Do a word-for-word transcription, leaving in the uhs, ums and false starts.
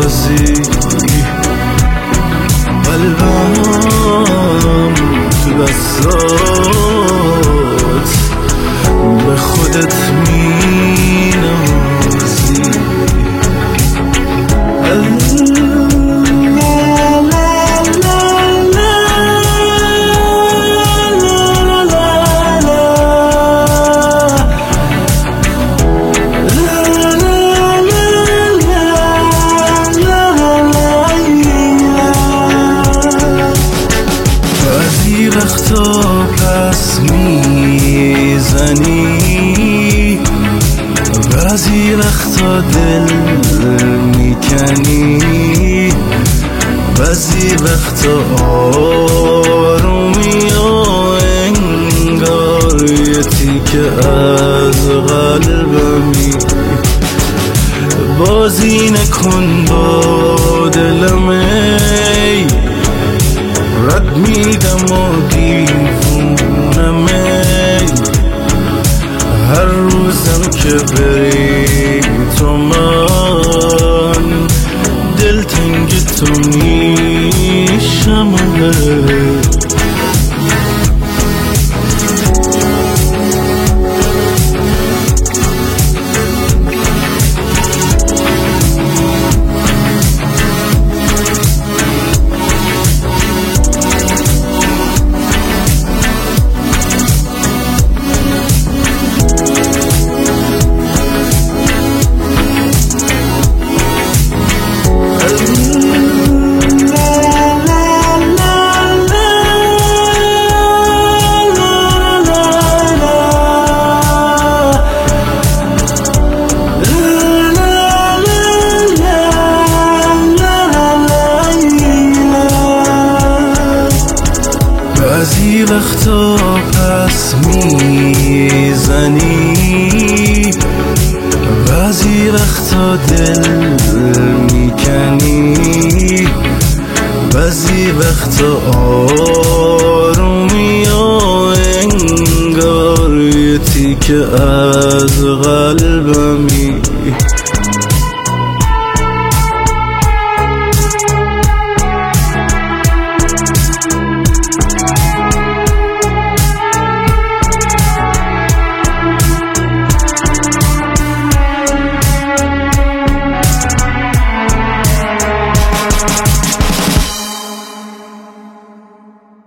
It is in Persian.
بازی قلبم تو دستات به خودت می نازی وقتا پس میزنی بعضی وقتا دل میکنی بعضی وقتا آرومی و انگار یه تیکه از قلبمی بازی نکن با دلم ای رد میدم و دیوونم ای هر روزم که بری تو من دلتنگ تو میشم بعضی وقتا پس میزنی بعضی وقتا دل میکنی بعضی وقتا آرومی و انگار یه تیکه از قلبمی